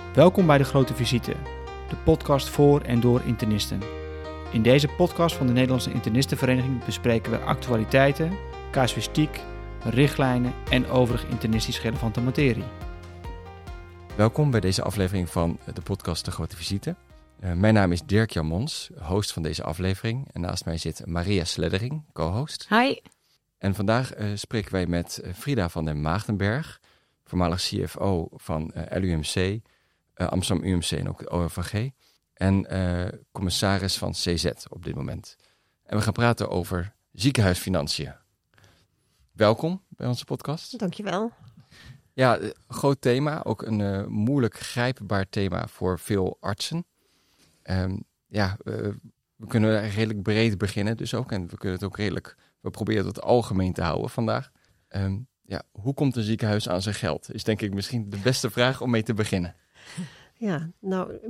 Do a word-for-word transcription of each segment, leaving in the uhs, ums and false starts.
Welkom bij De Grote Visite, de podcast voor en door internisten. In deze podcast van de Nederlandse Internistenvereniging bespreken we actualiteiten, casuïstiek, richtlijnen en overig internistisch relevante materie. Welkom bij deze aflevering van de podcast De Grote Visite. Uh, mijn naam is Dirk-Jan Mons, host van deze aflevering. En naast mij zit Maria Sleddering, co-host. Hi. En vandaag uh, spreken wij met uh, Frida van den Maagdenberg, voormalig C F O van uh, L U M C, uh, Amsterdam U M C en ook O M V G. En uh, commissaris van C Z op dit moment. En we gaan praten over ziekenhuisfinanciën. Welkom bij onze podcast. Dankjewel. Ja, een groot thema. Ook een uh, moeilijk grijpbaar thema voor veel artsen. Um, ja, uh, we kunnen redelijk breed beginnen dus ook. En we kunnen het ook redelijk... We proberen het algemeen te houden vandaag. Um, ja, hoe komt een ziekenhuis aan zijn geld? Is denk ik misschien de beste vraag om mee te beginnen. Ja, nou...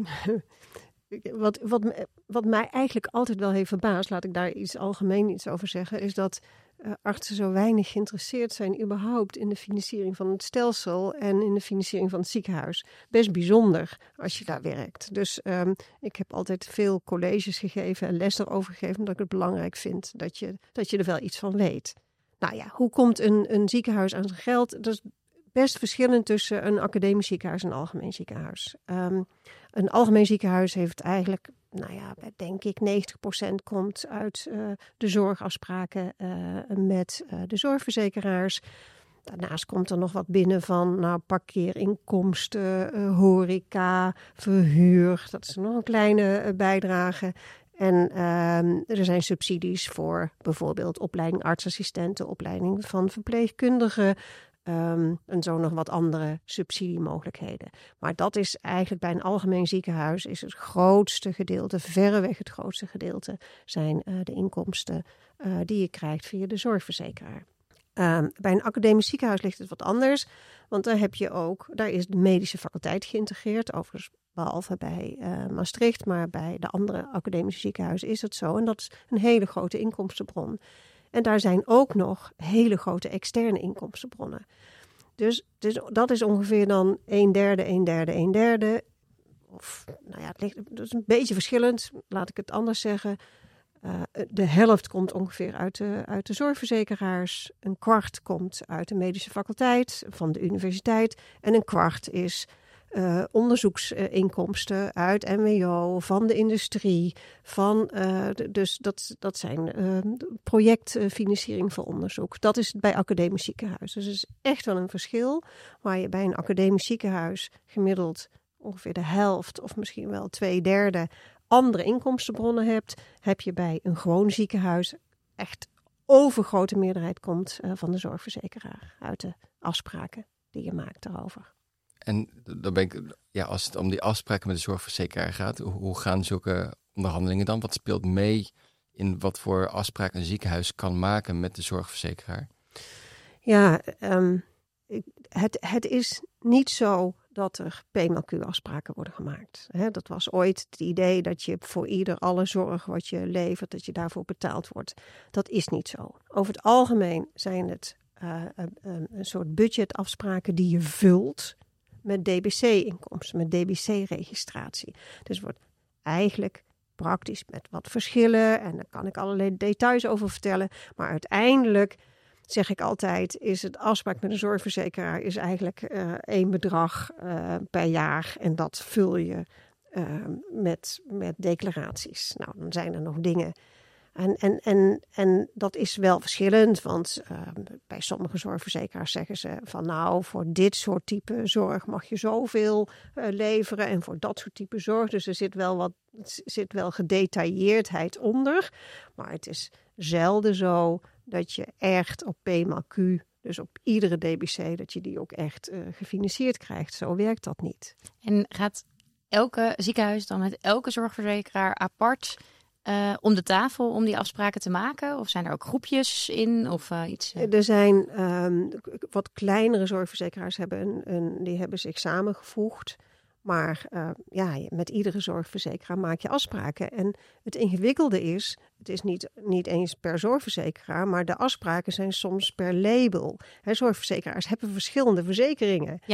Wat, wat, wat mij eigenlijk altijd wel heeft verbaasd, laat ik daar iets algemeen iets over zeggen, is dat uh, artsen zo weinig geïnteresseerd zijn überhaupt in de financiering van het stelsel en in de financiering van het ziekenhuis. Best bijzonder als je daar werkt. Dus um, ik heb altijd veel colleges gegeven en les erover gegeven, omdat ik het belangrijk vind dat je, dat je er wel iets van weet. Nou ja, hoe komt een, een ziekenhuis aan zijn geld? Dat is best verschillend tussen een academisch ziekenhuis en een algemeen ziekenhuis. Um, een algemeen ziekenhuis heeft eigenlijk, nou ja, denk ik, negentig procent komt uit uh, de zorgafspraken uh, met uh, de zorgverzekeraars. Daarnaast komt er nog wat binnen van nou, parkeerinkomsten, uh, horeca, verhuur. Dat is nog een kleine uh, bijdrage. En um, er zijn subsidies voor bijvoorbeeld opleiding artsassistenten, opleiding van verpleegkundigen. Um, en zo nog wat andere subsidiemogelijkheden. Maar dat is eigenlijk bij een algemeen ziekenhuis is het grootste gedeelte, verreweg het grootste gedeelte, zijn uh, de inkomsten uh, die je krijgt via de zorgverzekeraar. Um, bij een academisch ziekenhuis ligt het wat anders, want daar heb je ook, daar is de medische faculteit geïntegreerd, overigens behalve bij uh, Maastricht, maar bij de andere academische ziekenhuizen is het zo. En dat is een hele grote inkomstenbron. En daar zijn ook nog hele grote externe inkomstenbronnen. Dus, dus dat is ongeveer dan een derde, een derde, een derde. Of, nou ja, het ligt, dat is een beetje verschillend, laat ik het anders zeggen. Uh, de helft komt ongeveer uit de, uit de zorgverzekeraars. Een kwart komt uit de medische faculteit van de universiteit. En een kwart is... Uh, onderzoeksinkomsten uit M W O, van de industrie, van, uh, de, dus dat, dat zijn uh, projectfinanciering voor onderzoek. Dat is bij academisch ziekenhuis. Dus het is echt wel een verschil. Waar je bij een academisch ziekenhuis gemiddeld ongeveer de helft of misschien wel twee derde andere inkomstenbronnen hebt, heb je bij een gewoon ziekenhuis echt overgrote meerderheid komt uh, van de zorgverzekeraar uit de afspraken die je maakt daarover. En dan ben ik, ja, als het om die afspraken met de zorgverzekeraar gaat, hoe gaan zulke onderhandelingen dan? Wat speelt mee in wat voor afspraken een ziekenhuis kan maken met de zorgverzekeraar? Ja, um, het, het is niet zo dat er P M L Q-afspraken worden gemaakt. He, dat was ooit het idee dat je voor ieder alle zorg wat je levert, dat je daarvoor betaald wordt. Dat is niet zo. Over het algemeen zijn het uh, een, een soort budgetafspraken die je vult met D B C-inkomsten, met D B C-registratie. Dus het wordt eigenlijk praktisch met wat verschillen. En daar kan ik allerlei details over vertellen. Maar uiteindelijk, zeg ik altijd, is het afspraak met een zorgverzekeraar is eigenlijk uh, één bedrag uh, per jaar. En dat vul je uh, met, met declaraties. Nou, dan zijn er nog dingen. En, en, en, en dat is wel verschillend, want uh, bij sommige zorgverzekeraars zeggen ze van nou, voor dit soort type zorg mag je zoveel uh, leveren en voor dat soort type zorg. Dus er zit wel wat, zit wel gedetailleerdheid onder, maar het is zelden zo dat je echt op P M L Q, dus op iedere D B C, dat je die ook echt uh, gefinancierd krijgt. Zo werkt dat niet. En gaat elke ziekenhuis dan met elke zorgverzekeraar apart Uh, om de tafel om die afspraken te maken? Of zijn er ook groepjes in? Of uh, iets? Uh... Er zijn um, wat kleinere zorgverzekeraars hebben een, een, die hebben zich samengevoegd. Maar uh, ja, met iedere zorgverzekeraar maak je afspraken. En het ingewikkelde is, het is niet, niet eens per zorgverzekeraar, maar de afspraken zijn soms per label. He, zorgverzekeraars hebben verschillende verzekeringen. Ja.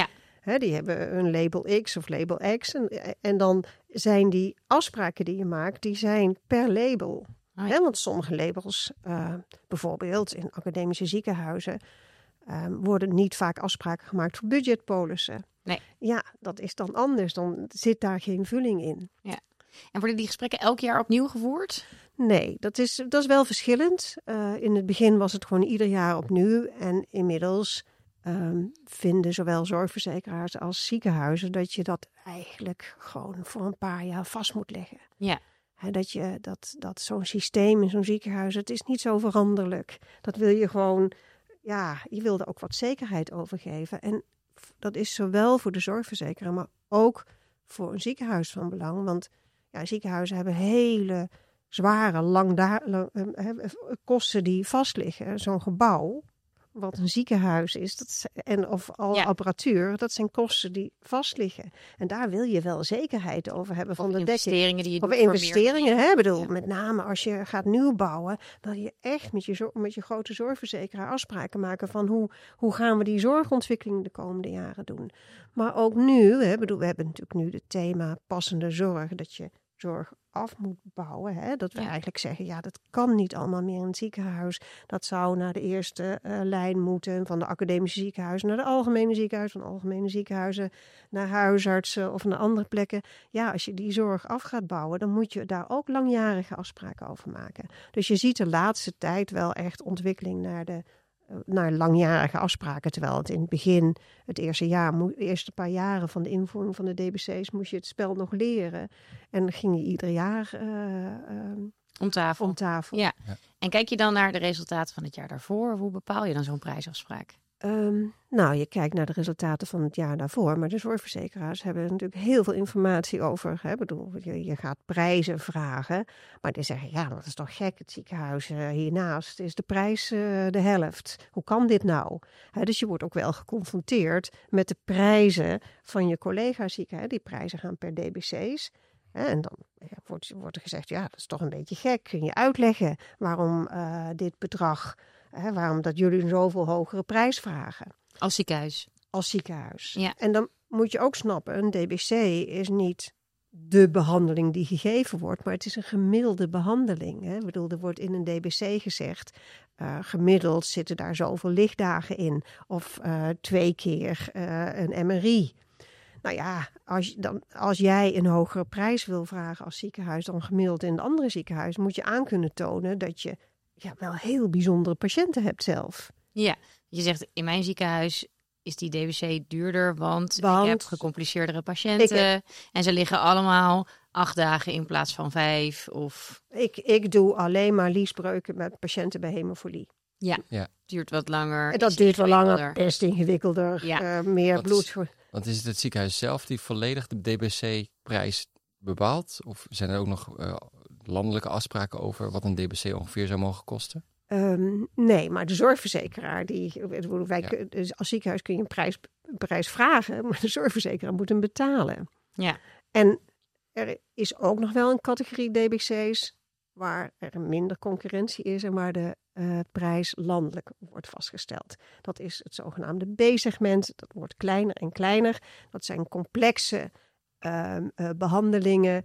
Hè, die hebben een label X of label X. En, en dan zijn die afspraken die je maakt, die zijn per label. Oh ja. Hè, want sommige labels, uh, bijvoorbeeld in academische ziekenhuizen, uh, worden niet vaak afspraken gemaakt voor budgetpolissen. Nee. Ja, dat is dan anders. Dan zit daar geen vulling in. Ja. En worden die gesprekken elk jaar opnieuw gevoerd? Nee, dat is, dat is wel verschillend. Uh, in het begin was het gewoon ieder jaar opnieuw. En inmiddels um, vinden zowel zorgverzekeraars als ziekenhuizen dat je dat eigenlijk gewoon voor een paar jaar vast moet leggen. Ja. He, dat je dat, dat zo'n systeem in zo'n ziekenhuis, het is niet zo veranderlijk. Dat wil je gewoon, ja, je wil er ook wat zekerheid over geven. En dat is zowel voor de zorgverzekeraar, maar ook voor een ziekenhuis van belang. Want ja, ziekenhuizen hebben hele zware langda- lang, uh, kosten die vastliggen. Zo'n gebouw, wat een ziekenhuis is, dat, en of al ja. apparatuur, dat zijn kosten die vastliggen. En daar wil je wel zekerheid over hebben van of de investeringen dekking. die je Of doet investeringen, hè? Bedoel, ja. met name als je gaat nieuw bouwen, wil je echt met je, met je grote zorgverzekeraar afspraken maken van hoe, hoe gaan we die zorgontwikkeling de komende jaren doen. Maar ook nu, hè? Bedoel, we hebben natuurlijk nu het thema passende zorg, dat je zorg af moet bouwen. Hè? Dat we ja. eigenlijk zeggen, ja, dat kan niet allemaal meer in het ziekenhuis. Dat zou naar de eerste uh, lijn moeten, van de academische ziekenhuizen naar de algemene ziekenhuizen, van de algemene ziekenhuizen naar huisartsen of naar andere plekken. Ja, als je die zorg af gaat bouwen, dan moet je daar ook langjarige afspraken over maken. Dus je ziet de laatste tijd wel echt ontwikkeling naar de naar langjarige afspraken, terwijl het in het begin, het eerste jaar, de eerste paar jaren van de invoering van de D B C's, moest je het spel nog leren. En dan ging je ieder jaar uh, uh, om tafel. Om tafel. Ja. ja. En kijk je dan naar de resultaten van het jaar daarvoor? Hoe bepaal je dan zo'n prijsafspraak? Um, nou, je kijkt naar de resultaten van het jaar daarvoor, maar de zorgverzekeraars hebben natuurlijk heel veel informatie over. Hè? Bedoel, je, je gaat prijzen vragen, maar die zeggen, ja, dat is toch gek, het ziekenhuis uh, hiernaast is de prijs uh, de helft. Hoe kan dit nou? Hè, dus je wordt ook wel geconfronteerd met de prijzen van je collega-ziekenhuis. Die prijzen gaan per D B C's. Hè? En dan ja, wordt, wordt er gezegd, ja, dat is toch een beetje gek. Kun je uitleggen waarom uh, dit bedrag... He, waarom dat jullie een zoveel hogere prijs vragen. Als ziekenhuis. Als ziekenhuis. Ja. En dan moet je ook snappen, een D B C is niet de behandeling die gegeven wordt, maar het is een gemiddelde behandeling. Hè. Ik bedoel, er wordt in een D B C gezegd, uh, gemiddeld zitten daar zoveel lichtdagen in. Of uh, twee keer uh, een M R I. Nou ja, als, dan, als jij een hogere prijs wil vragen als ziekenhuis dan gemiddeld in een andere ziekenhuis, moet je aan kunnen tonen dat je ja, wel heel bijzondere patiënten hebt zelf. Ja, je zegt in mijn ziekenhuis is die D B C duurder, want, want ik heb gecompliceerder patiënten heb... en ze liggen allemaal acht dagen in plaats van vijf. Of... Ik, ik doe alleen maar liesbreuken met patiënten bij hemofilie. Ja, ja. duurt wat langer. En dat duurt wel langer, best ingewikkelder, ja. uh, meer wat bloed. Is, want is het het ziekenhuis zelf die volledig de D B C-prijs bepaalt? Of zijn er ook nog uh, landelijke afspraken over wat een D B C ongeveer zou mogen kosten? Um, nee, maar de zorgverzekeraar, die, wij, ja. dus als ziekenhuis kun je een prijs, een prijs vragen, maar de zorgverzekeraar moet hem betalen. Ja. En er is ook nog wel een categorie D B C's waar er minder concurrentie is en waar de uh, prijs landelijk wordt vastgesteld. Dat is het zogenaamde B-segment. Dat wordt kleiner en kleiner. Dat zijn complexe uh, uh, behandelingen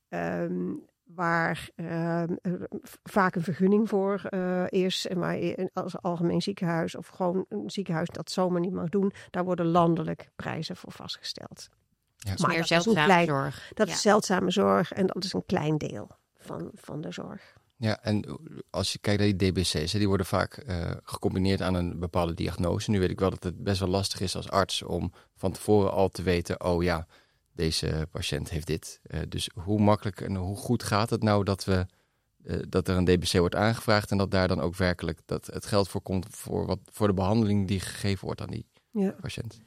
um, waar uh, uh, vaak een vergunning voor uh, is. En waar je als algemeen ziekenhuis of gewoon een ziekenhuis dat zomaar niet mag doen, daar worden landelijk prijzen voor vastgesteld. Ja, maar meer zeldzame klein, zorg. Dat ja. is zeldzame zorg en dat is een klein deel van, van de zorg. Ja, en als je kijkt naar die D B C's, die worden vaak uh, gecombineerd aan een bepaalde diagnose. Nu weet ik wel dat het best wel lastig is als arts om van tevoren al te weten, oh ja, deze patiënt heeft dit. Uh, dus hoe makkelijk en hoe goed gaat het nou dat, we, uh, dat er een D B C wordt aangevraagd en dat daar dan ook werkelijk dat het geld voor komt voor, wat, voor de behandeling die gegeven wordt aan die ja. patiënt?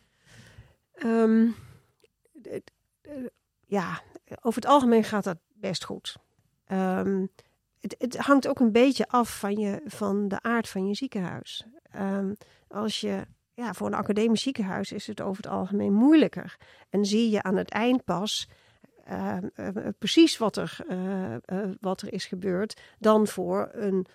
Um, d- d- ja, over het algemeen gaat dat best goed. Um, het, het hangt ook een beetje af van, je, van de aard van je ziekenhuis. Um, als je, ja, voor een academisch ziekenhuis is het over het algemeen moeilijker. En zie je aan het eind pas uh, uh, precies wat er, uh, uh, wat er is gebeurd dan voor een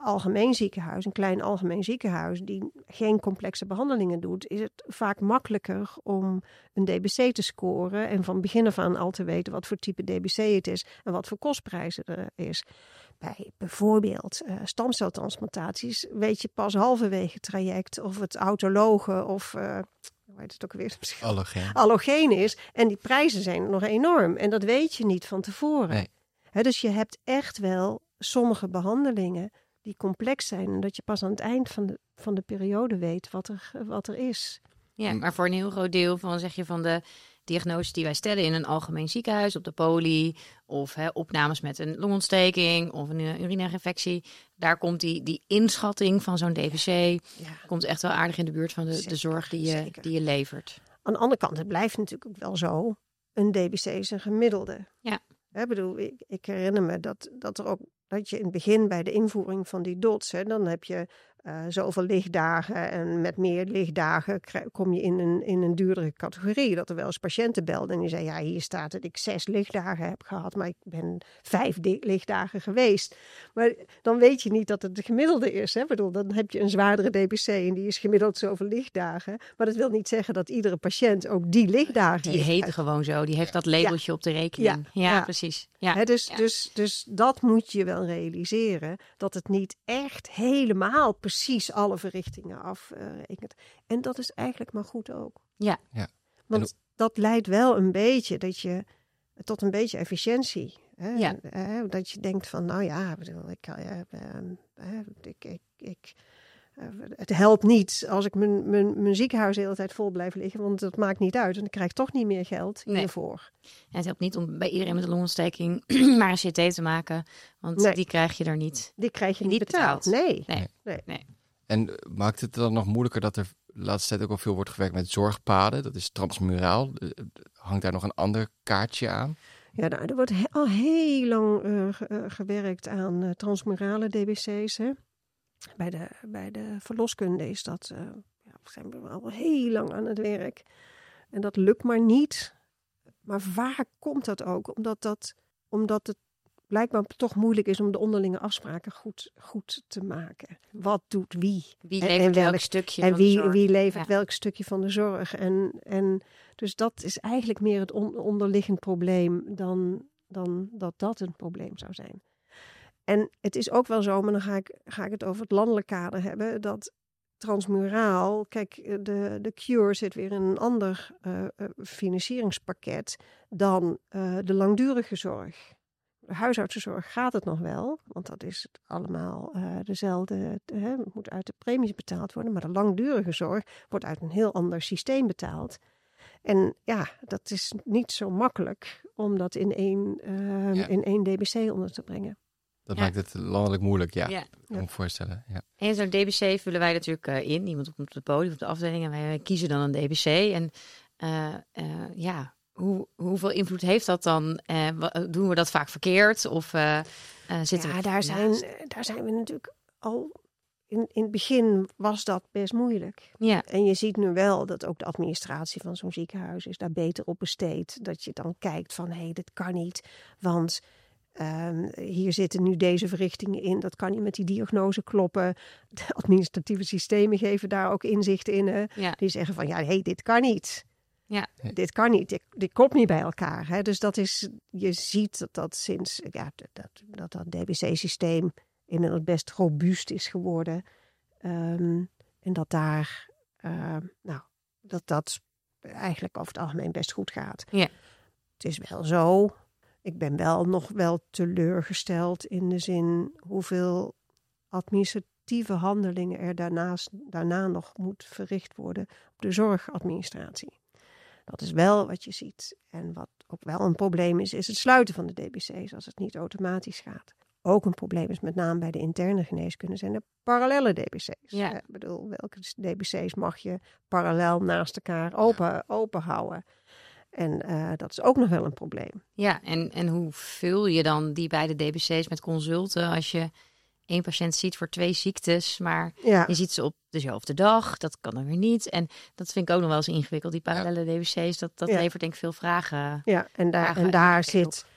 algemeen ziekenhuis, een klein algemeen ziekenhuis die geen complexe behandelingen doet, is het vaak makkelijker om een D B C te scoren en van begin af aan al te weten wat voor type D B C het is en wat voor kostprijzen er is. Bij bijvoorbeeld uh, stamceltransplantaties weet je pas halverwege het traject of het autologe of uh, hoe heet het ook weer? Allogeen. allogeen is. En die prijzen zijn nog enorm. En dat weet je niet van tevoren. Nee. He, dus je hebt echt wel sommige behandelingen die complex zijn. En dat je pas aan het eind van de, van de periode weet wat er, wat er is. Ja, maar voor een heel groot deel van, zeg je, van de diagnoses die wij stellen in een algemeen ziekenhuis, op de poli, of hè, opnames met een longontsteking of een uh, urinaire infectie, daar komt die, die inschatting van zo'n D B C, Ja. komt echt wel aardig in de buurt van de, Zeker, de zorg die je, zeker. die je levert. Aan de andere kant, het blijft natuurlijk ook wel zo. Een D B C is een gemiddelde. Ja. Ik bedoel, ik, ik herinner me dat, dat er ook dat je in het begin bij de invoering van die D O T S, hè, dan heb je uh, zoveel lichtdagen en met meer lichtdagen krijg, kom je in een, in een duurdere categorie. Dat er wel eens patiënten belden en die zeiden, ja, hier staat dat ik zes lichtdagen heb gehad, maar ik ben vijf di- lichtdagen geweest. Maar dan weet je niet dat het de gemiddelde is. Hè? Ik bedoel, dan heb je een zwaardere D B C en die is gemiddeld zoveel lichtdagen. Maar dat wil niet zeggen dat iedere patiënt ook die lichtdagen Die heeft. heet gewoon zo, die heeft dat labeltje op de rekening. Ja, Ja. precies. Ja. He, dus, Ja. dus, dus dat moet je wel realiseren. Dat het niet echt helemaal precies alle verrichtingen afrekent. En dat is eigenlijk maar goed ook. Ja. Ja. Want En- dat leidt wel een beetje dat je, tot een beetje efficiëntie. Hè? Ja. Hè, dat je denkt van, nou ja, ik bedoel, ik, kan, ja, eh, ik, ik, ik, eh, het helpt niet als ik mijn, mijn, mijn ziekenhuis de hele tijd vol blijf liggen. Want dat maakt niet uit. En ik krijg toch niet meer geld Nee. hiervoor. En het helpt niet om bij iedereen met een longontsteking maar een C T te maken, want Nee. die krijg je er niet. Die krijg je niet, Niet betaald. betaald. Nee. Nee. Nee. Nee. En uh, maakt het dan nog moeilijker dat er de laatste tijd ook al veel wordt gewerkt met zorgpaden? Dat is transmuraal. Uh, hangt daar nog een ander kaartje aan? Ja, nou, er wordt he- al heel lang uh, ge- uh, gewerkt aan uh, transmurale D B C's. Hè? Bij, de, bij de verloskunde is dat, uh, ja, zijn we al heel lang aan het werk. En dat lukt maar niet. Maar vaak komt dat ook omdat, dat, omdat het blijkbaar toch moeilijk is om de onderlinge afspraken goed, goed te maken. Wat doet wie? Wie En- levert en welk- welk stukje En van de wie, zorg? wie levert Ja. welk stukje van de zorg? En, en dus dat is eigenlijk meer het on- onderliggend probleem dan, dan dat dat een probleem zou zijn. En het is ook wel zo, maar dan ga ik, ga ik het over het landelijk kader hebben, dat transmuraal, kijk, de, de Cure zit weer in een ander uh, uh, financieringspakket dan uh, de langdurige zorg. De huisartsenzorg gaat het nog wel, want dat is allemaal uh, dezelfde, uh, het moet uit de premies betaald worden, maar de langdurige zorg wordt uit een heel ander systeem betaald. En ja, dat is niet zo makkelijk om dat in één, uh, Ja. in één D B C onder te brengen. Dat Ja. maakt het landelijk moeilijk, ja. Ja. Kan ik me voorstellen. Ja. En zo'n D B C vullen wij natuurlijk uh, in. Iemand op de podium, op de afdeling. En wij kiezen dan een D B C. En uh, uh, ja, hoe, hoeveel invloed heeft dat dan? Uh, doen we dat vaak verkeerd? Of uh, uh, zitten ja, we daar zijn, daar zijn we natuurlijk al... In, in het begin was dat best moeilijk. Ja. En je ziet nu wel dat ook de administratie van zo'n ziekenhuis is daar beter op besteed. Dat je dan kijkt van, hé, hey, dit kan niet. Want um, hier zitten nu deze verrichtingen in. Dat kan niet met die diagnose kloppen. De administratieve systemen geven daar ook inzicht in. Hè? Ja. Die zeggen van, ja, hé, hey, dit kan niet. Ja. Dit kan niet, dit, dit klopt niet bij elkaar. Hè? Dus dat is, je ziet dat dat sinds, ja, dat dat, dat D B C-systeem inmiddels best robuust is geworden. Um, en dat daar, uh, nou, dat dat eigenlijk over het algemeen best goed gaat. Ja. Het is wel zo, ik ben wel nog wel teleurgesteld in de zin hoeveel administratieve handelingen er daarnaast, daarna nog moet verricht worden op de zorgadministratie. Dat is wel wat je ziet. En wat ook wel een probleem is, is het sluiten van de D B C's als het niet automatisch gaat. Ook een probleem is met name bij de interne geneeskunde zijn er parallelle D B C's. Ja. Ik bedoel, welke D B C's mag je parallel naast elkaar open, open houden? En uh, dat is ook nog wel een probleem. Ja, en, en hoe vul je dan die beide D B C's met consulten als je één patiënt ziet voor twee ziektes, maar Ja. je ziet ze op dezelfde dag, dat kan dan weer niet. En dat vind ik ook nog wel eens ingewikkeld, die parallele D B C's, dat, dat Ja. levert denk ik veel vragen. Ja, en daar, Vragen en daar en zit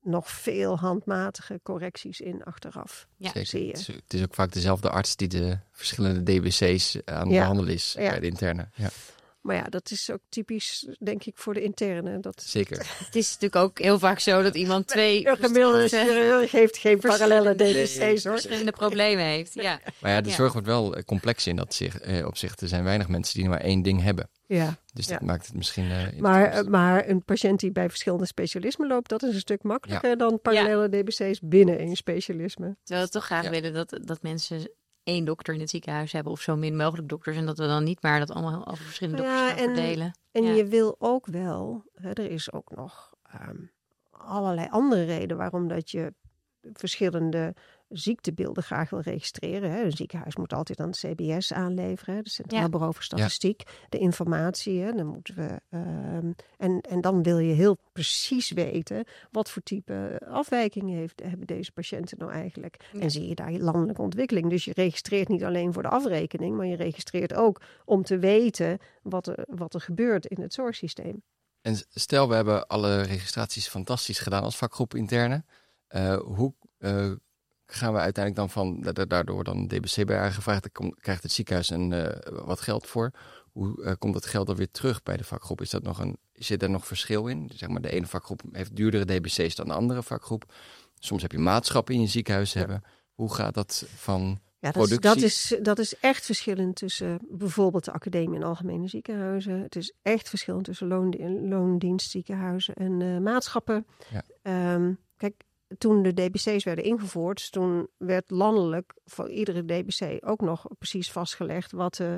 nog veel handmatige correcties in achteraf. Ja. Zie Zeker. je. Het is, het is ook vaak dezelfde arts die de verschillende D B C's aan het Ja. behandelen is Ja. bij de interne. Ja, Maar ja, dat is ook typisch, denk ik, voor de interne. Dat zeker. Het is natuurlijk ook heel vaak zo dat iemand twee een gemiddelde verschillende- chirurg heeft geen parallelle D B Nee. C's, hoor. verschillende problemen heeft. Ja. Maar ja, de Ja. zorg wordt wel eh, complex in dat zich, eh, opzicht. Er zijn weinig mensen die maar één ding hebben. Ja. Dus dat Ja. maakt het misschien... eh, in de Maar, toekomst- eh, maar een patiënt die bij verschillende specialismen loopt, dat is een stuk makkelijker dan parallele D B C's binnen één specialisme. Terwijl we toch graag Ja. willen dat, dat mensen één dokter in het ziekenhuis hebben of zo min mogelijk dokters. En dat we dan niet maar dat allemaal over verschillende Ja, dokters gaan en- verdelen. En Ja. je wil ook wel, hè, er is ook nog ehm, allerlei andere redenen waarom dat je verschillende ziektebeelden graag wil registreren. Hè. Een ziekenhuis moet altijd aan het C B S aanleveren, hè, de Centraal Ja. Bureau voor Statistiek, de informatie. Hè, dan moeten we, ehm, en, en dan wil je heel precies weten wat voor type afwijkingen heeft, hebben deze patiënten nou eigenlijk. Ja. En zie je daar landelijke ontwikkeling. Dus je registreert niet alleen voor de afrekening, maar je registreert ook om te weten wat er, wat er gebeurt in het zorgsysteem. En stel, we hebben alle registraties fantastisch gedaan als vakgroep interne. Uh, hoe uh, gaan we uiteindelijk dan van, da- daardoor dan D B C bij aangevraagd, dan kom- krijgt het ziekenhuis een, uh, wat geld voor. Hoe uh, komt dat geld dan weer terug bij de vakgroep? Is dat nog een, zit er nog verschil in? Zeg maar, de ene vakgroep heeft duurdere D B C's dan de andere vakgroep. Soms heb je maatschappen in je ziekenhuis Ja. hebben. Hoe gaat dat van Ja, dat, is, productie? dat, is, dat is echt verschillend tussen bijvoorbeeld de academie en algemene ziekenhuizen. Het is echt verschillend tussen loon, loondienstziekenhuizen en uh, maatschappen. Ja. Um, kijk, toen de D B C's werden ingevoerd, toen werd landelijk voor iedere D B C ook nog precies vastgelegd wat de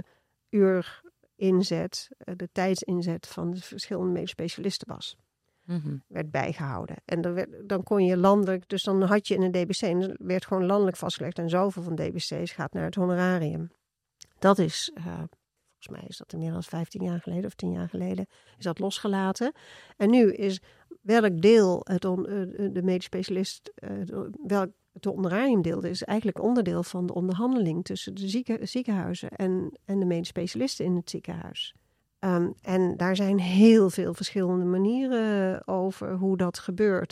uurinzet, de tijdsinzet van de verschillende medisch specialisten was. Mhm. Werd bijgehouden. En dan, werd, dan kon je landelijk, dus dan had je in een D B C, en er werd gewoon landelijk vastgelegd en zoveel van D B C's gaat naar het honorarium. Dat is, uh, volgens mij is dat inmiddels vijftien jaar geleden of tien jaar geleden, is dat losgelaten. En nu is welk deel het on, uh, de medisch specialist, uh, welk het honorarium deelde, is eigenlijk onderdeel van de onderhandeling tussen de zieken, ziekenhuizen en, en de medisch specialisten in het ziekenhuis. Um, en daar zijn heel veel verschillende manieren over hoe dat gebeurt.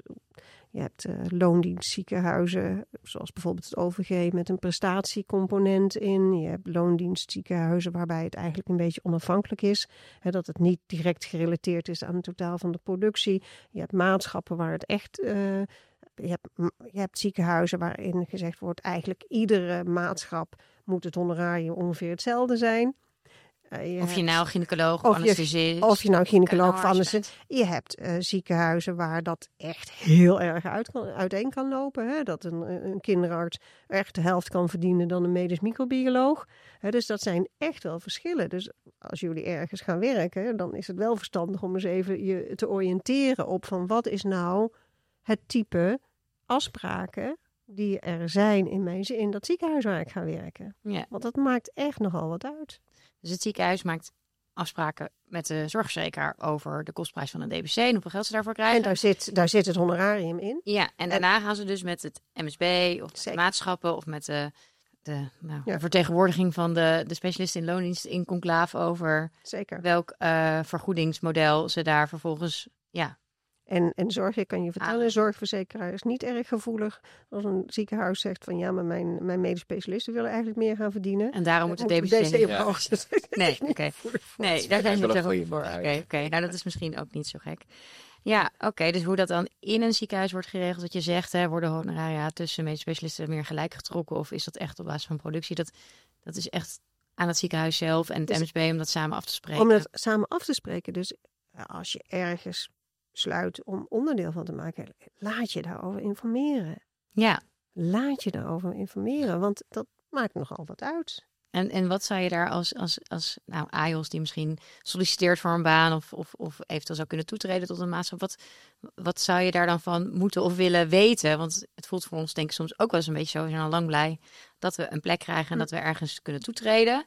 Je hebt uh, loondienstziekenhuizen, zoals bijvoorbeeld het O V G, met een prestatiecomponent in. Je hebt loondienstziekenhuizen waarbij het eigenlijk een beetje onafhankelijk is. Hè, dat het niet direct gerelateerd is aan het totaal van de productie. Je hebt maatschappen waar het echt... Uh, je, hebt, je hebt ziekenhuizen waarin gezegd wordt, eigenlijk iedere maatschap moet het honorarium ongeveer hetzelfde zijn. Uh, je of je nou gynaecoloog of anesthesist. Of je nou gynaecoloog of anesthesist. Je hebt uh, ziekenhuizen waar dat echt heel erg uit kan, uiteen kan lopen. Hè? Dat een, een kinderarts echt de helft kan verdienen dan een medisch microbioloog. Hè? Dus dat zijn echt wel verschillen. Dus als jullie ergens gaan werken, dan is het wel verstandig om eens even je te oriënteren op van wat is nou het type afspraken die er zijn in, mijn, in dat ziekenhuis waar ik ga werken. Ja. Want dat maakt echt nogal wat uit. Dus het ziekenhuis maakt afspraken met de zorgverzekeraar over de kostprijs van een D B C en hoeveel geld ze daarvoor krijgen. En daar zit, daar zit het honorarium in. Ja, en daarna en, gaan ze dus met het M S B of de maatschappen of met de, de, nou, ja. de vertegenwoordiging van de, de specialisten in loondienst in conclave over Zeker. welk uh, vergoedingsmodel ze daar vervolgens... ja. En, en zorg, ik kan je vertellen, een zorgverzekeraar is niet erg gevoelig als een ziekenhuis zegt van ja, maar mijn, mijn medisch specialisten willen eigenlijk meer gaan verdienen. En daarom moet de D B C... Ja. Nee, oké. Okay. Nee, daar zijn ze niet zo goed voor. Oké, okay, okay. Nou dat is misschien ook niet zo gek. Ja, oké. Okay, dus hoe dat dan in een ziekenhuis wordt geregeld, wat je zegt, hè, worden honoraria tussen medisch specialisten meer gelijk getrokken of is dat echt op basis van productie? Dat, dat is echt aan het ziekenhuis zelf en het dus, M S B om dat samen af te spreken. Om dat samen af te spreken. Dus als je ergens sluit om onderdeel van te maken, laat je daarover informeren. Ja. Laat je daarover informeren, want dat maakt nogal wat uit. En, en wat zou je daar als, als, als nou, A I O S die misschien solliciteert voor een baan of, of, of eventueel zou kunnen toetreden tot een maatschappij, wat, wat zou je daar dan van moeten of willen weten? Want het voelt voor ons denk ik soms ook wel eens een beetje zo, we zijn al lang blij dat we een plek krijgen en hm. dat we ergens kunnen toetreden.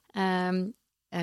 Um, uh,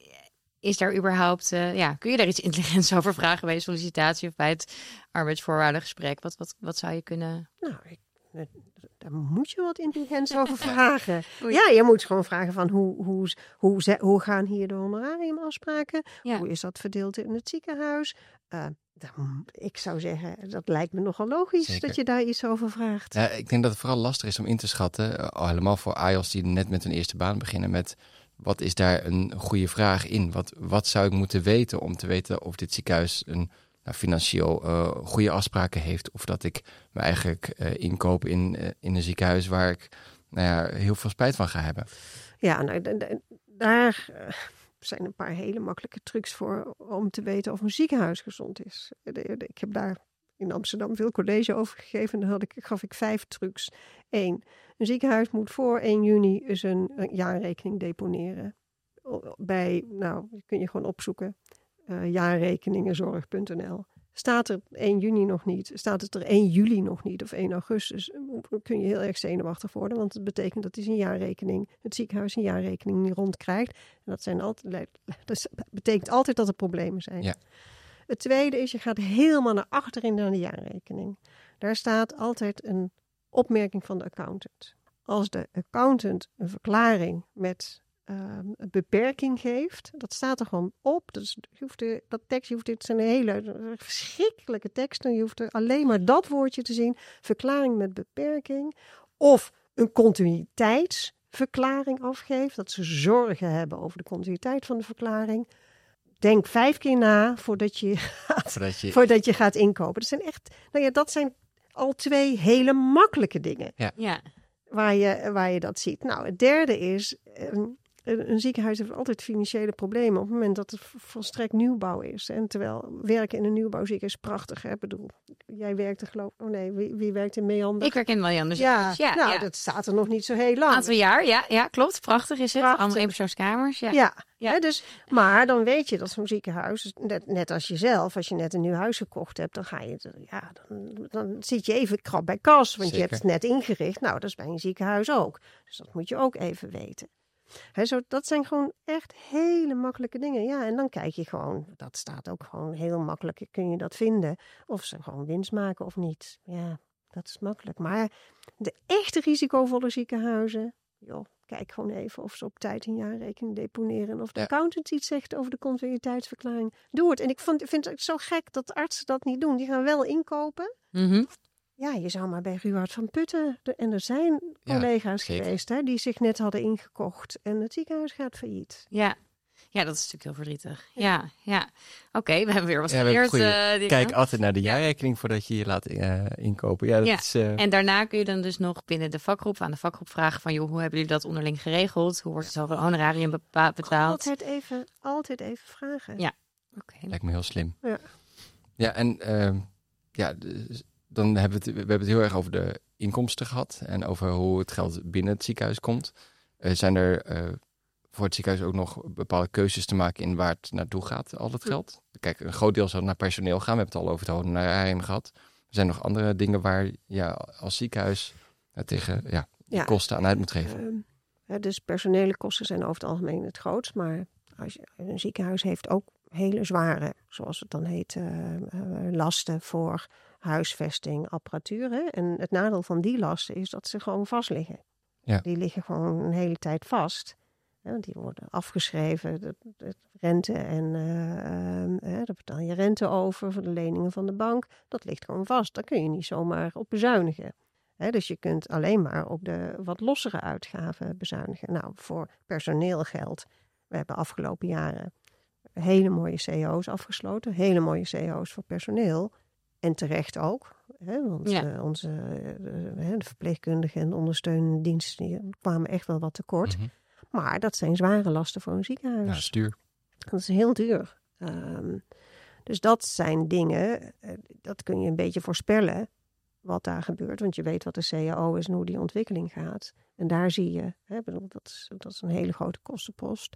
Is daar überhaupt, uh, ja, kun je daar iets intelligents over vragen bij de sollicitatie of bij het arbeidsvoorwaardengesprek? Wat, wat, wat zou je kunnen... Nou, ik, daar moet je wat intelligents over vragen. Ja, je moet gewoon vragen van hoe, hoe, hoe, hoe gaan hier de honorariumafspraken? Ja. Hoe is dat verdeeld in het ziekenhuis? Uh, dan, ik zou zeggen, dat lijkt me nogal logisch Zeker. Dat je daar iets over vraagt. Ja, ik denk dat het vooral lastig is om in te schatten, uh, helemaal voor A I O's die net met hun eerste baan beginnen, met wat is daar een goede vraag in? Wat, wat zou ik moeten weten om te weten of dit ziekenhuis een nou, financieel uh, goede afspraken heeft, of dat ik me eigenlijk uh, inkoop in, uh, in een ziekenhuis waar ik nou ja, heel veel spijt van ga hebben. Ja, nou, d- d- daar uh, zijn een paar hele makkelijke trucs voor om te weten of een ziekenhuis gezond is. Ik heb daar in Amsterdam veel college over gegeven en dan had ik, gaf ik vijf trucs. Eén, een ziekenhuis moet voor één juni zijn jaarrekening deponeren. Bij, nou, die kun je gewoon opzoeken, uh, jaarrekeningenzorg punt n l. Staat er één juni nog niet, staat het er één juli nog niet of één augustus, kun je heel erg zenuwachtig worden. Want het betekent dat hij zijn jaarrekening, het ziekenhuis zijn jaarrekening niet rondkrijgt. En dat, zijn altijd, dat betekent altijd dat er problemen zijn. Ja. Het tweede is, je gaat helemaal naar achterin naar de jaarrekening. Daar staat altijd een opmerking van de accountant. Als de accountant een verklaring met uh, een beperking geeft, dat staat er gewoon op. Dus je hoeft de, dat tekst, je hoeft dit zijn een hele verschrikkelijke teksten. Je hoeft er alleen maar dat woordje te zien. Verklaring met beperking. Of een continuïteitsverklaring afgeeft. Dat ze zorgen hebben over de continuïteit van de verklaring. Denk vijf keer na voordat je gaat, Voordat je... voordat je gaat inkopen. Dat zijn echt, nou ja, dat zijn al twee hele makkelijke dingen. Ja. Ja. Waar je, waar je dat ziet. Nou, het derde is, een, een ziekenhuis heeft altijd financiële problemen op het moment dat het volstrekt nieuwbouw is. En terwijl werken in een nieuwbouwziekenhuis is prachtig. Hè? Ik bedoel, jij werkte geloof ik, oh nee, wie, wie werkt in Meander? Ik werk in Meander. Ja, ja, nou, ja. dat staat er nog niet zo heel lang. Een aantal jaar, ja, ja, klopt. Prachtig is het. Prachtig. Allemaal eenpersoonskamers. Ja. Ja, Ja. Hè, dus, maar dan weet je dat zo'n ziekenhuis, net, net als jezelf, als je net een nieuw huis gekocht hebt, dan ga je, ja, dan, dan zit je even krap bij kas, want Zeker. je hebt het net ingericht. Nou, dat is bij een ziekenhuis ook. Dus dat moet je ook even weten. Hè, zo, dat zijn gewoon echt hele makkelijke dingen. Ja, en dan kijk je gewoon, dat staat ook gewoon heel makkelijk, kun je dat vinden. Of ze gewoon winst maken of niet. Ja, dat is makkelijk. Maar de echte risicovolle ziekenhuizen, joh, kijk gewoon even of ze op tijd een jaarrekening deponeren. En of de Ja. accountant iets zegt over de continuïteitsverklaring. Doe het. En ik vond, vind het zo gek dat artsen dat niet doen. Die gaan wel inkopen. Mhm. Ja, je zou maar bij Ruwaard van Putten. De, en er zijn Ja, collega's zeker. geweest hè, die zich net hadden ingekocht. En het ziekenhuis gaat failliet. Ja. Ja, dat is natuurlijk heel verdrietig. Ja, ja. Oké, we hebben weer wat Ja, we hebben geleerd. goeie- eh, Dick, Kijk hè? altijd naar de Ja. jaarrekening voordat je je laat uh, inkopen. Ja, dat Ja. is... Uh, En daarna kun je dan dus nog binnen de vakgroep aan de vakgroep vragen van, joh, hoe hebben jullie dat onderling geregeld? Hoe wordt het honorarium bepa- betaald? Altijd even, altijd even vragen. Ja. Oké. lijkt me heel slim. Ja. Ja, en uh, ja, dus dan hebben we, het, we hebben het heel erg over de inkomsten gehad en over hoe het geld binnen het ziekenhuis komt. Uh, zijn er uh, voor het ziekenhuis ook nog bepaalde keuzes te maken in waar het naartoe gaat, al dat geld? Kijk, een groot deel zal naar personeel gaan. We hebben het al over het honorarium gehad. Er zijn nog andere dingen waar je ja, als ziekenhuis uh, tegen ja, Ja. kosten aan uit moet geven. Um, hè, dus personele kosten zijn over het algemeen het grootst. Maar als je, een ziekenhuis heeft ook hele zware, zoals het dan heet, uh, uh, lasten voor huisvesting, apparatuur. Hè? En het nadeel van die lasten is dat ze gewoon vast liggen. Ja. Die liggen gewoon een hele tijd vast. Hè? Want die worden afgeschreven, de, de rente en uh, uh, hè, daar betaal je rente over voor de leningen van de bank. Dat ligt gewoon vast. Daar kun je niet zomaar op bezuinigen. He, dus je kunt alleen maar op de wat lossere uitgaven bezuinigen. Nou, voor personeel geldt. We hebben afgelopen jaren hele mooie C E O's afgesloten. Hele mooie C E O's voor personeel. En terecht ook. He, want Ja. uh, onze uh, de verpleegkundigen en de ondersteunende diensten die kwamen echt wel wat tekort. Mm-hmm. Maar dat zijn zware lasten voor een ziekenhuis. Ja, dat is duur. Dat is heel duur. Um, dus dat zijn dingen, uh, dat kun je een beetje voorspellen wat daar gebeurt. Want je weet wat de C A O is en hoe die ontwikkeling gaat. En daar zie je, hè, bedoel, dat, is, dat is een hele grote kostenpost.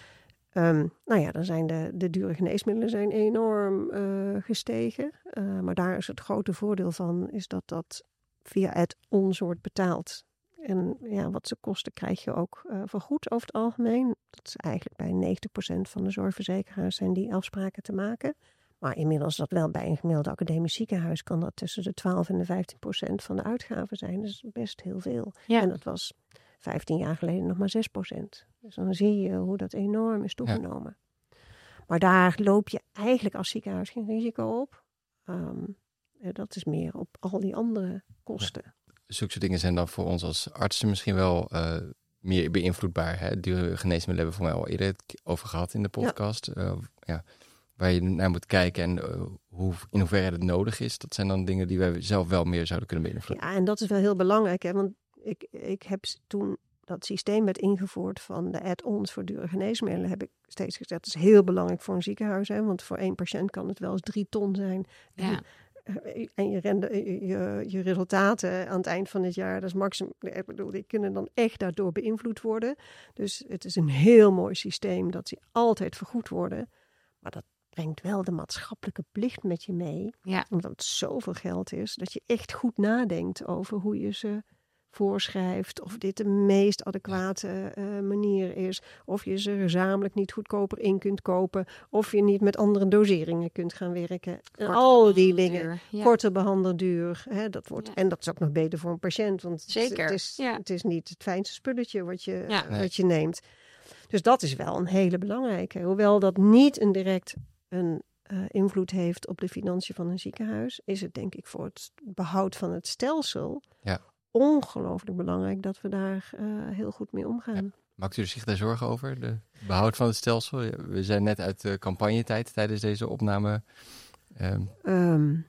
Um, nou ja, dan zijn de, de dure geneesmiddelen zijn enorm uh, gestegen. Uh, maar daar is het grote voordeel van, is dat dat via het ons wordt betaald. En ja, wat ze kosten krijg je ook uh, vergoed over het algemeen. Dat is eigenlijk bij negentig procent van de zorgverzekeraars zijn die afspraken te maken. Maar inmiddels dat wel bij een gemiddeld academisch ziekenhuis kan dat tussen de twaalf en de vijftien procent van de uitgaven zijn. Dat is best heel veel. Ja. En dat was vijftien jaar geleden nog maar zes procent. Dus dan zie je hoe dat enorm is toegenomen. Ja. Maar daar loop je eigenlijk als ziekenhuis geen risico op. Um, dat is meer op al die andere kosten. Ja. Zulke soort dingen zijn dan voor ons als artsen misschien wel uh, meer beïnvloedbaar. Hè? Dure geneesmiddelen hebben we voor mij al eerder over gehad in de podcast. Ja. Uh, ja, waar je naar moet kijken en uh, hoe, in hoeverre het nodig is. Dat zijn dan dingen die wij zelf wel meer zouden kunnen beïnvloeden. Ja, en dat is wel heel belangrijk. Hè? Want ik, ik heb toen dat systeem werd ingevoerd van de add-ons voor dure geneesmiddelen, heb ik steeds gezegd, dat is heel belangrijk voor een ziekenhuis. Hè? Want voor één patiënt kan het wel eens drie ton zijn. Ja. En, en je, rende, je, je resultaten aan het eind van het jaar, dat is maximum, ik bedoel, die kunnen dan echt daardoor beïnvloed worden. Dus het is een heel mooi systeem dat ze altijd vergoed worden. Maar dat brengt wel de maatschappelijke plicht met je mee. Ja. Omdat het zoveel geld is, dat je echt goed nadenkt over hoe je ze voorschrijft, of dit de meest adequate uh, manier is, of je ze gezamenlijk niet goedkoper in kunt kopen, of je niet met andere doseringen kunt gaan werken. En al die dingen. Ja. Korte behandelduur. Hè, dat wordt, ja. En dat is ook nog beter voor een patiënt, want Zeker. Het, is, ja. het is niet het fijnste spulletje wat je, ja. uh, wat je neemt. Dus dat is wel een hele belangrijke. Hoewel dat niet een direct een uh, invloed heeft op de financiën van een ziekenhuis, is het denk ik voor het behoud van het stelsel ja. ongelooflijk belangrijk dat we daar uh, heel goed mee omgaan. Ja. Maakt u zich daar zorgen over, de behoud van het stelsel? We zijn net uit de campagnetijd tijdens deze opname. Um... Um,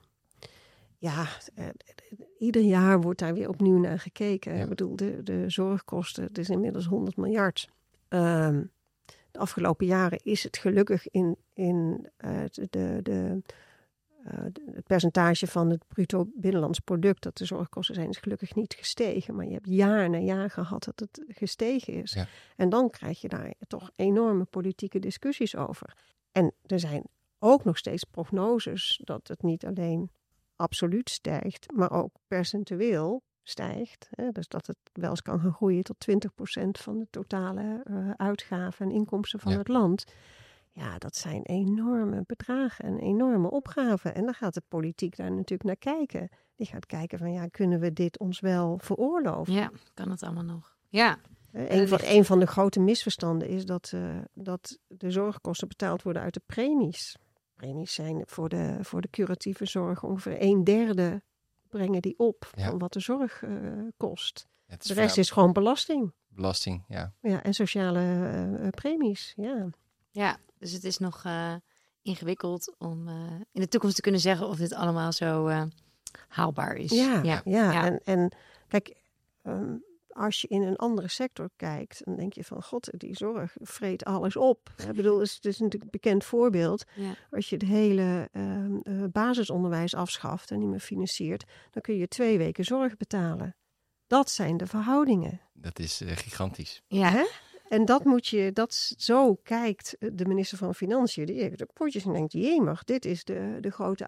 ja, uh, ieder jaar wordt daar weer opnieuw naar gekeken. Ja. Ik bedoel, de, de zorgkosten, het is inmiddels honderd miljard. Um, de afgelopen jaren is het gelukkig in, in uh, de... de Uh, het percentage van het bruto binnenlands product dat de zorgkosten zijn, is gelukkig niet gestegen. Maar je hebt jaar na jaar gehad dat het gestegen is. Ja. En dan krijg je daar toch enorme politieke discussies over. En er zijn ook nog steeds prognoses dat het niet alleen absoluut stijgt, maar ook percentueel stijgt. Hè? Dus dat het wel eens kan gaan groeien tot twintig procent van de totale uh, uitgaven en inkomsten van ja. het land. Ja, dat zijn enorme bedragen en enorme opgaven. En dan gaat de politiek daar natuurlijk naar kijken. Die gaat kijken van, ja, kunnen we dit ons wel veroorloven? Ja, kan het allemaal nog. Ja. Uh, een, van, een van de grote misverstanden is dat, uh, dat de zorgkosten betaald worden uit de premies. Premies zijn voor de, voor de curatieve zorg ongeveer een derde brengen die op ja. van wat de zorg uh, kost. De rest is gewoon belasting. Belasting, ja. Ja, en sociale uh, premies, ja. Ja, dus het is nog uh, ingewikkeld om uh, in de toekomst te kunnen zeggen of dit allemaal zo uh, haalbaar is. Ja, ja. ja. ja. En, en kijk, um, als je in een andere sector kijkt, dan denk je van, god, die zorg vreet alles op. Ik bedoel, het is, het is natuurlijk een bekend voorbeeld. Ja. Als je het hele uh, uh, basisonderwijs afschaft en niet meer financiert, dan kun je twee weken zorg betalen. Dat zijn de verhoudingen. Dat is uh, gigantisch. Ja, hè? En dat moet je, dat zo kijkt de minister van Financiën. Die heeft ook potjes en denkt, jemig, dit is de, de grote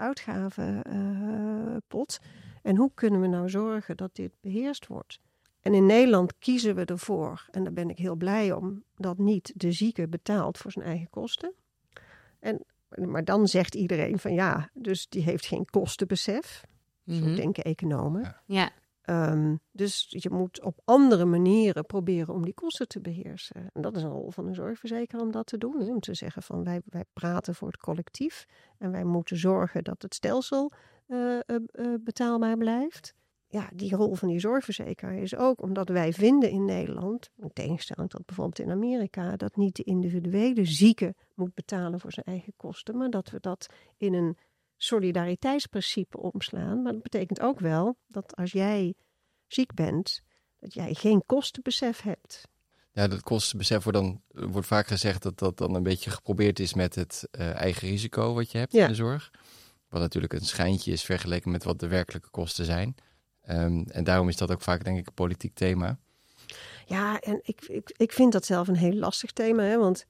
uitgavenpot. Uh, en hoe kunnen we nou zorgen dat dit beheerst wordt? En in Nederland kiezen we ervoor, en daar ben ik heel blij om, dat niet de zieke betaalt voor zijn eigen kosten. En, maar dan zegt iedereen van ja, dus die heeft geen kostenbesef. Mm-hmm. Zo denken economen. Ja. ja. Um, dus je moet op andere manieren proberen om die kosten te beheersen. En dat is een rol van een zorgverzekeraar om dat te doen. Om te zeggen van wij, wij praten voor het collectief. En wij moeten zorgen dat het stelsel uh, uh, uh, betaalbaar blijft. Ja, die rol van die zorgverzekeraar is ook omdat wij vinden in Nederland, in tegenstelling tot bijvoorbeeld in Amerika, dat niet de individuele zieke moet betalen voor zijn eigen kosten. Maar dat we dat in een solidariteitsprincipe omslaan. Maar dat betekent ook wel dat als jij ziek bent, dat jij geen kostenbesef hebt. Ja, dat kostenbesef wordt dan wordt vaak gezegd dat dat dan een beetje geprobeerd is met het uh, eigen risico wat je hebt ja. in de zorg. Wat natuurlijk een schijntje is vergeleken met wat de werkelijke kosten zijn. Um, en daarom is dat ook vaak, denk ik, een politiek thema. Ja, en ik, ik, ik vind dat zelf een heel lastig thema, hè, want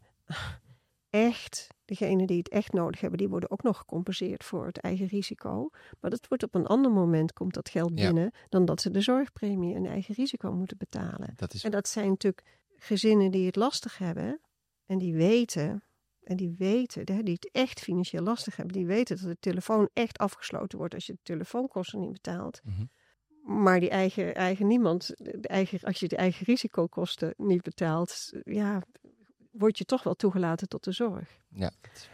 echt, degenen die het echt nodig hebben, die worden ook nog gecompenseerd voor het eigen risico. Maar dat wordt op een ander moment, komt dat geld binnen, ja. dan dat ze de zorgpremie en eigen risico moeten betalen. Dat is... En dat zijn natuurlijk gezinnen die het lastig hebben en die weten, en die weten, die het echt financieel lastig hebben, die weten dat de telefoon echt afgesloten wordt als je de telefoonkosten niet betaalt. Mm-hmm. Maar die eigen, eigen niemand, de eigen, als je de eigen risicokosten niet betaalt, ja, word je toch wel toegelaten tot de zorg. Ja.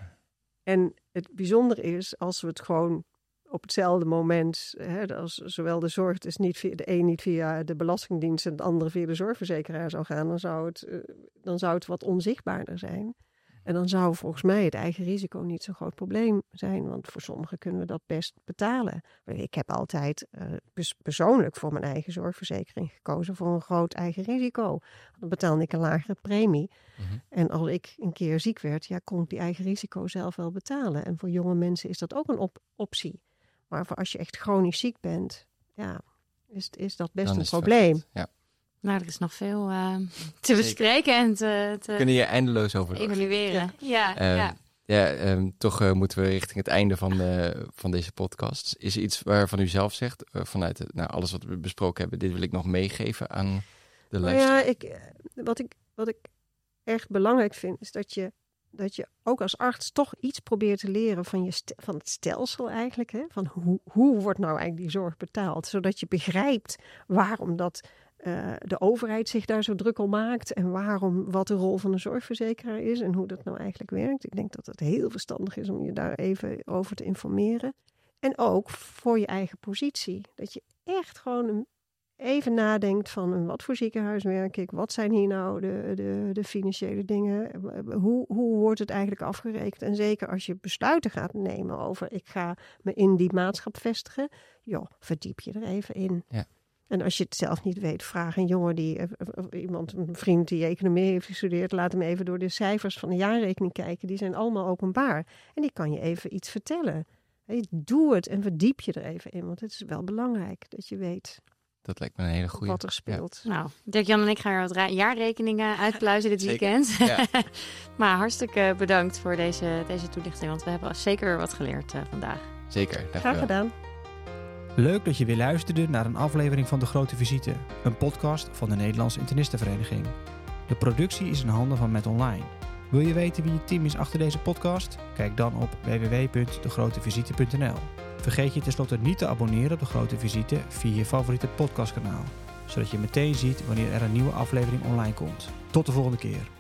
En het bijzondere is, als we het gewoon op hetzelfde moment, hè, als zowel de zorg dus niet via, de een niet via de Belastingdienst en de andere via de zorgverzekeraar zou gaan, dan zou het, uh, dan zou het wat onzichtbaarder zijn. En dan zou volgens mij het eigen risico niet zo'n groot probleem zijn. Want voor sommigen kunnen we dat best betalen. Ik heb altijd uh, pers- persoonlijk voor mijn eigen zorgverzekering gekozen voor een groot eigen risico. Dan betaalde ik een lagere premie. Mm-hmm. En als ik een keer ziek werd, ja, kon ik die eigen risico zelf wel betalen. En voor jonge mensen is dat ook een op- optie. Maar voor als je echt chronisch ziek bent, ja, is, is dat best dan een probleem. Vet, ja. Nou, er is nog veel uh, te bespreken en te, te kunnen je eindeloos over evalueren. Ja, ja, uh, ja. ja um, toch uh, moeten we richting het einde van, uh, van deze podcast. Is er iets waarvan u zelf zegt, uh, vanuit het, nou, alles wat we besproken hebben, dit wil ik nog meegeven aan de nou luisteraar? Ja, ik, wat, ik, wat ik echt belangrijk vind, is dat je, dat je ook als arts toch iets probeert te leren van, je st- van het stelsel eigenlijk. Hè? Van hoe, hoe wordt nou eigenlijk die zorg betaald? Zodat je begrijpt waarom dat uh, de overheid zich daar zo druk om maakt. En waarom, wat de rol van de zorgverzekeraar is. En hoe dat nou eigenlijk werkt. Ik denk dat het heel verstandig is om je daar even over te informeren. En ook voor je eigen positie. Dat je echt gewoon een even nadenkt van in wat voor ziekenhuis werk ik? Wat zijn hier nou de, de, de financiële dingen? Hoe, hoe wordt het eigenlijk afgerekend? En zeker als je besluiten gaat nemen over ik ga me in die maatschap vestigen. Joh, verdiep je er even in. Ja. En als je het zelf niet weet, vraag een jongen die, of iemand, een vriend die economie heeft gestudeerd, laat hem even door de cijfers van de jaarrekening kijken. Die zijn allemaal openbaar. En die kan je even iets vertellen. Hey, doe het en verdiep je er even in. Want het is wel belangrijk dat je weet. Dat lijkt me een hele goede. Wat er speelt. Ja. Nou, Dirk-Jan en ik gaan er wat ra- jaarrekeningen uitpluizen dit weekend. Ja. Maar hartstikke bedankt voor deze, deze toelichting. Want we hebben zeker wat geleerd uh, vandaag. Zeker, graag gedaan. Leuk dat je weer luisterde naar een aflevering van De Grote Visite. Een podcast van de Nederlandse Internistenvereniging. De productie is in handen van Met Online. Wil je weten wie het team is achter deze podcast? Kijk dan op w w w punt de grote visite punt n l. Vergeet je tenslotte niet te abonneren op De Grote Visite via je favoriete podcastkanaal. Zodat je meteen ziet wanneer er een nieuwe aflevering online komt. Tot de volgende keer.